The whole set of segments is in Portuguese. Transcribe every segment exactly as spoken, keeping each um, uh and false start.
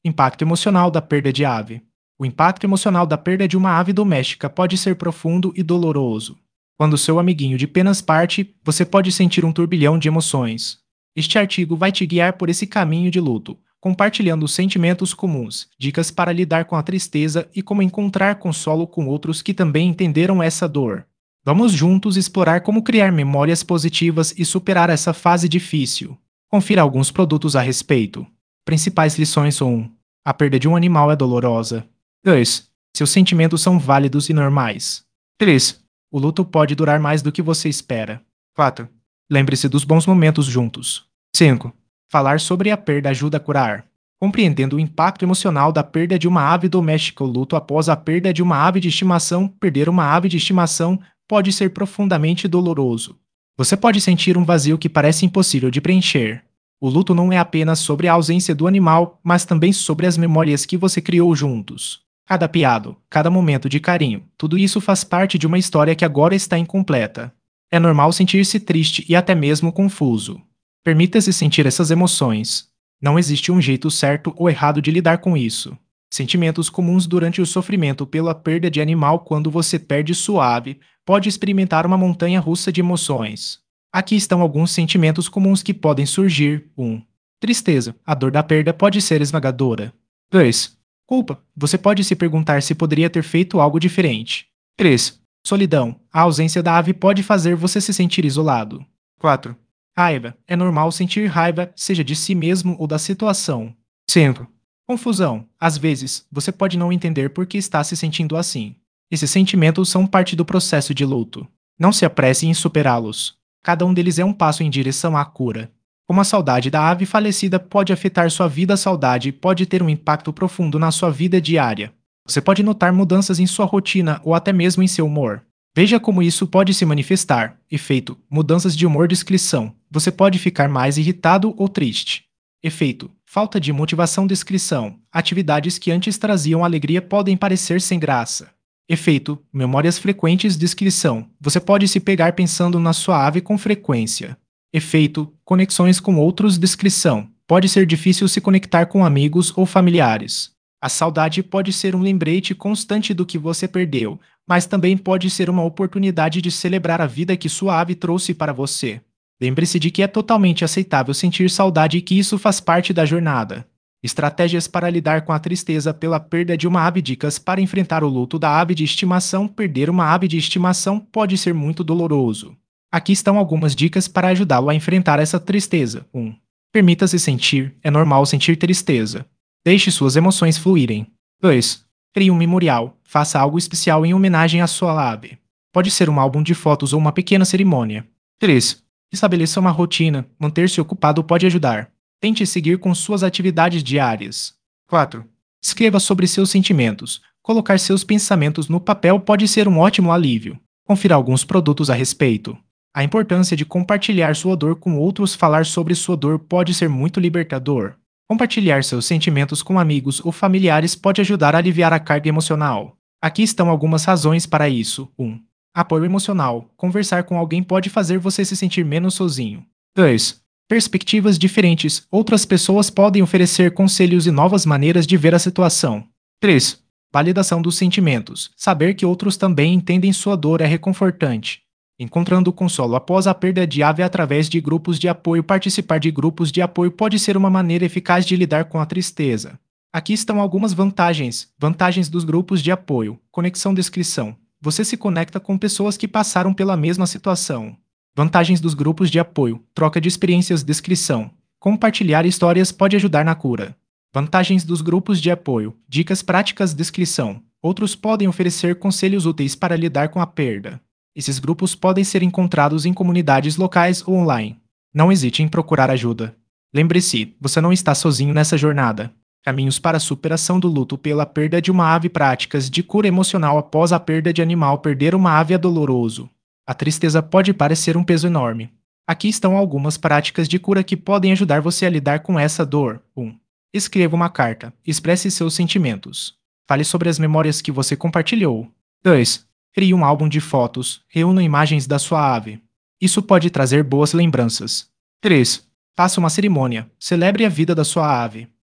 Impacto emocional da perda de ave. O impacto emocional da perda de uma ave doméstica pode ser profundo e doloroso. Quando seu amiguinho de penas parte, você pode sentir um turbilhão de emoções. Este artigo vai te guiar por esse caminho de luto, compartilhando sentimentos comuns, dicas para lidar com a tristeza e como encontrar consolo com outros que também entenderam essa dor. Vamos juntos explorar como criar memórias positivas e superar essa fase difícil. Confira alguns produtos a respeito. Principais lições são um. A perda de um animal é dolorosa. dois. Seus sentimentos são válidos e normais. três. O luto pode durar mais do que você espera. quatro. Lembre-se dos bons momentos juntos. cinco. Falar sobre a perda ajuda a curar. Compreendendo o impacto emocional da perda de uma ave doméstica, o luto após a perda de uma ave de estimação, perder uma ave de estimação pode ser profundamente doloroso. Você pode sentir um vazio que parece impossível de preencher. O luto não é apenas sobre a ausência do animal, mas também sobre as memórias que você criou juntos. Cada piado, cada momento de carinho, tudo isso faz parte de uma história que agora está incompleta. É normal sentir-se triste e até mesmo confuso. Permita-se sentir essas emoções. Não existe um jeito certo ou errado de lidar com isso. Sentimentos comuns durante o sofrimento pela perda de animal. Quando você perde sua ave, pode experimentar uma montanha russa de emoções. Aqui estão alguns sentimentos comuns que podem surgir. um. Tristeza. A dor da perda pode ser esmagadora. dois. Culpa. Você pode se perguntar se poderia ter feito algo diferente. três. Solidão. A ausência da ave pode fazer você se sentir isolado. quatro. Raiva. É normal sentir raiva, seja de si mesmo ou da situação. cinco. Confusão. Às vezes, você pode não entender por que está se sentindo assim. Esses sentimentos são parte do processo de luto. Não se apresse em superá-los. Cada um deles é um passo em direção à cura. Como a saudade da ave falecida pode afetar sua vida, a saudade pode ter um impacto profundo na sua vida diária. Você pode notar mudanças em sua rotina ou até mesmo em seu humor. Veja como isso pode se manifestar. Efeito: mudanças de humor. Descrição: você pode ficar mais irritado ou triste. Efeito: falta de motivação. Descrição: atividades que antes traziam alegria podem parecer sem graça. Efeito: memórias frequentes. Descrição: você pode se pegar pensando na sua ave com frequência. Efeito: conexões com outros. Descrição: pode ser difícil se conectar com amigos ou familiares. A saudade pode ser um lembrete constante do que você perdeu, mas também pode ser uma oportunidade de celebrar a vida que sua ave trouxe para você. Lembre-se de que é totalmente aceitável sentir saudade e que isso faz parte da jornada. Estratégias para lidar com a tristeza pela perda de uma ave. Dicas para enfrentar o luto da ave de estimação. Perder uma ave de estimação pode ser muito doloroso. Aqui estão algumas dicas para ajudá-lo a enfrentar essa tristeza. um. Permita-se sentir. É normal sentir tristeza. Deixe suas emoções fluírem. dois. Crie um memorial. Faça algo especial em homenagem à sua ave. Pode ser um álbum de fotos ou uma pequena cerimônia. três. Estabeleça uma rotina. Manter-se ocupado pode ajudar. Tente seguir com suas atividades diárias. quatro. Escreva sobre seus sentimentos. Colocar seus pensamentos no papel pode ser um ótimo alívio. Confira alguns produtos a respeito. A importância de compartilhar sua dor com outros. Falar sobre sua dor pode ser muito libertador. Compartilhar seus sentimentos com amigos ou familiares pode ajudar a aliviar a carga emocional. Aqui estão algumas razões para isso. um. Apoio emocional. Conversar com alguém pode fazer você se sentir menos sozinho. dois. Perspectivas diferentes. Outras pessoas podem oferecer conselhos e novas maneiras de ver a situação. três. Validação dos sentimentos. Saber que outros também entendem sua dor é reconfortante. Encontrando consolo após a perda de ave através de grupos de apoio. Participar de grupos de apoio pode ser uma maneira eficaz de lidar com a tristeza. Aqui estão algumas vantagens. Vantagens dos grupos de apoio. Conexão. Descrição: você se conecta com pessoas que passaram pela mesma situação. Vantagens dos grupos de apoio. Troca de experiências. Descrição: compartilhar histórias pode ajudar na cura. Vantagens dos grupos de apoio. Dicas práticas. Descrição: outros podem oferecer conselhos úteis para lidar com a perda. Esses grupos podem ser encontrados em comunidades locais ou online. Não hesite em procurar ajuda. Lembre-se, você não está sozinho nessa jornada. Caminhos para a superação do luto pela perda de uma ave. Práticas de cura emocional após a perda de animal. Perder uma ave é doloroso. A tristeza pode parecer um peso enorme. Aqui estão algumas práticas de cura que podem ajudar você a lidar com essa dor. um. Escreva uma carta. Expresse seus sentimentos. Fale sobre as memórias que você compartilhou. dois. Crie um álbum de fotos. Reúna imagens da sua ave. Isso pode trazer boas lembranças. três. Faça uma cerimônia. Celebre a vida da sua ave.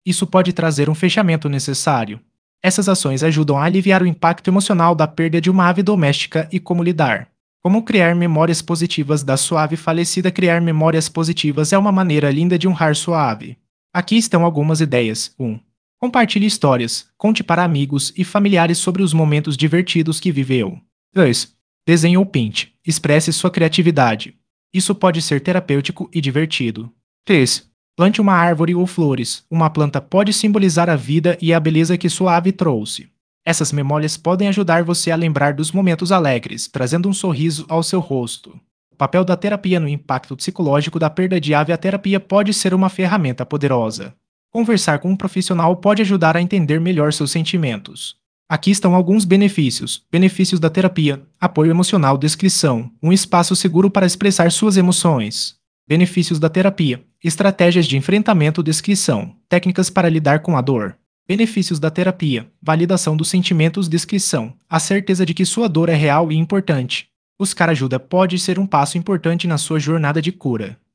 Isso pode trazer um fechamento necessário. Essas ações ajudam a aliviar o impacto emocional da perda de uma ave doméstica e como lidar. Como criar memórias positivas da sua ave falecida. Criar memórias positivas é uma maneira linda de honrar sua ave. Aqui estão algumas ideias. um. Compartilhe histórias. Conte para amigos e familiares sobre os momentos divertidos que viveu. dois. Desenhe ou pinte. Expresse sua criatividade. Isso pode ser terapêutico e divertido. três. Plante uma árvore ou flores. Uma planta pode simbolizar a vida e a beleza que sua ave trouxe. Essas memórias podem ajudar você a lembrar dos momentos alegres, trazendo um sorriso ao seu rosto. O papel da terapia no impacto psicológico da perda de ave. A terapia pode ser uma ferramenta poderosa. Conversar com um profissional pode ajudar a entender melhor seus sentimentos. Aqui estão alguns benefícios. Benefícios da terapia: apoio emocional. Descrição: um espaço seguro para expressar suas emoções. Benefícios da terapia: estratégias de enfrentamento. Descrição: técnicas para lidar com a dor. Benefícios da terapia: validação dos sentimentos. Descrição: a certeza de que sua dor é real e importante. Buscar ajuda pode ser um passo importante na sua jornada de cura.